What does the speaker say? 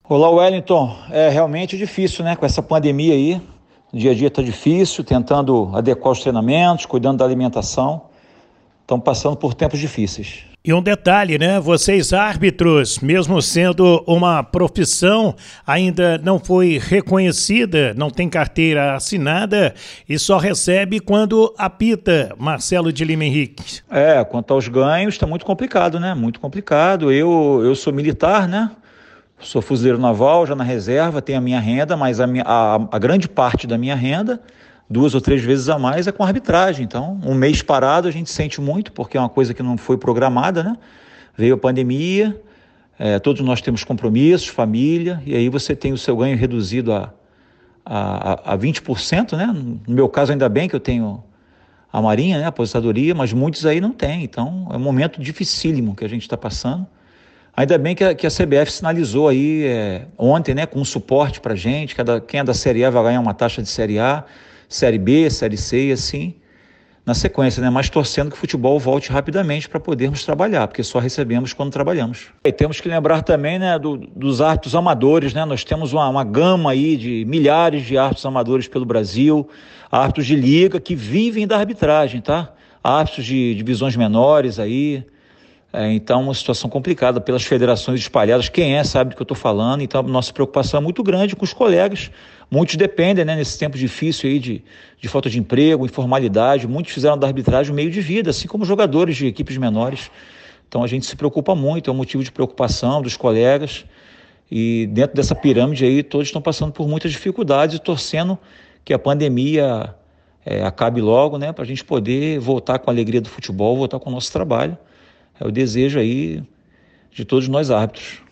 Olá, Wellington. É realmente difícil, né? Com essa pandemia aí, o dia a dia está difícil, tentando adequar os treinamentos, cuidando da alimentação. Estão passando por tempos difíceis. E um detalhe, né? Vocês árbitros, mesmo sendo uma profissão, ainda não foi reconhecida, não tem carteira assinada e só recebe quando apita. Marcelo de Lima Henrique. Quanto aos ganhos, está muito complicado, né? Muito complicado. Eu sou militar, né? Sou fuzileiro naval, já na reserva, tenho a minha renda, mas a grande parte da minha renda, 2 ou 3 vezes a mais, é com arbitragem. Então, um mês parado a gente sente muito, porque é uma coisa que não foi programada, né? Veio a pandemia, todos nós temos compromissos, família, e aí você tem o seu ganho reduzido a 20%, né? No meu caso, ainda bem que eu tenho a Marinha, né? A aposentadoria, mas muitos aí não têm. Então, é um momento dificílimo que a gente está passando. Ainda bem que a CBF sinalizou aí ontem, né, com um suporte para a gente, quem é da Série A vai ganhar uma taxa de Série A, Série B, Série C e assim, na sequência, né, mas torcendo que o futebol volte rapidamente para podermos trabalhar, porque só recebemos quando trabalhamos. E temos que lembrar também, né, dos árbitros amadores, né, nós temos uma gama aí de milhares de árbitros amadores pelo Brasil, árbitros de liga que vivem da arbitragem, tá? Árbitros de divisões menores aí. Então, uma situação complicada pelas federações espalhadas. Quem sabe do que eu estou falando. Então, nossa preocupação é muito grande com os colegas. Muitos dependem, né, nesse tempo difícil aí de falta de emprego, informalidade. Muitos fizeram da arbitragem um meio de vida, assim como jogadores de equipes menores. Então, a gente se preocupa muito, é um motivo de preocupação dos colegas. E dentro dessa pirâmide aí, todos estão passando por muitas dificuldades e torcendo que a pandemia acabe logo, né, para a gente poder voltar com a alegria do futebol, voltar com o nosso trabalho. É o desejo aí de todos nós árbitros.